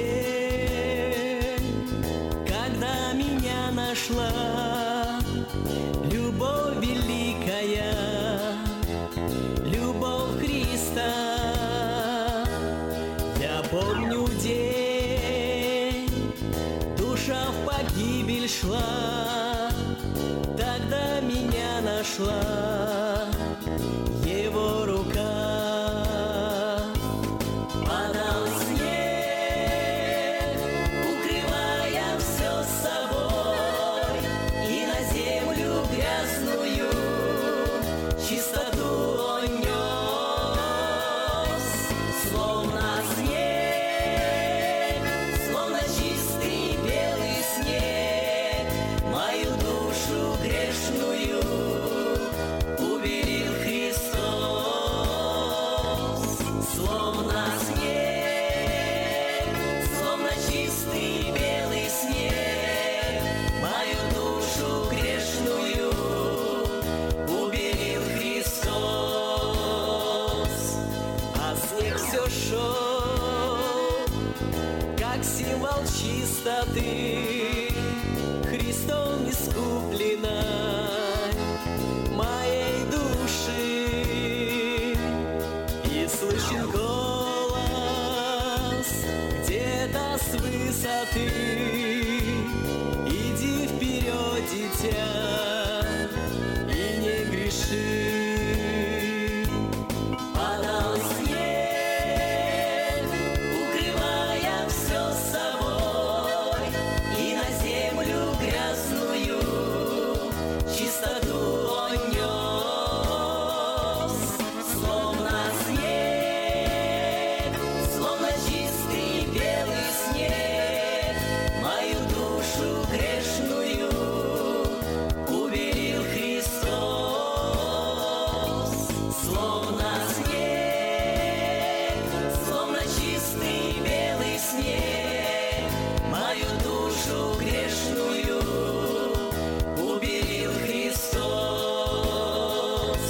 день, когда меня нашла любовь великая, любовь Христа. Я помню день, душа в погибель шла, тогда меня нашла Его рука. Падал снег, укрывая все собой, и на землю грязную чистоту Он нес. Словно снег, словно чистый белый снег, мою душу грешную убелил Христос. Словно снег, словно чистый белый снег, мою душу грешную убелил Христос. А снег все шел, как символ чистоты, Христом искупленной моей души. И слышен голос где-то с высоты: иди вперед, дитя, и не греши. Падал снег, укрывая все собой, и на землю грязную чистоту Он нес. Словно снег, словно чистый белый снег, мою душу грешную убелил Христос. Словно снег, словно чистый белый снег, мою душу грешную убелил Христос.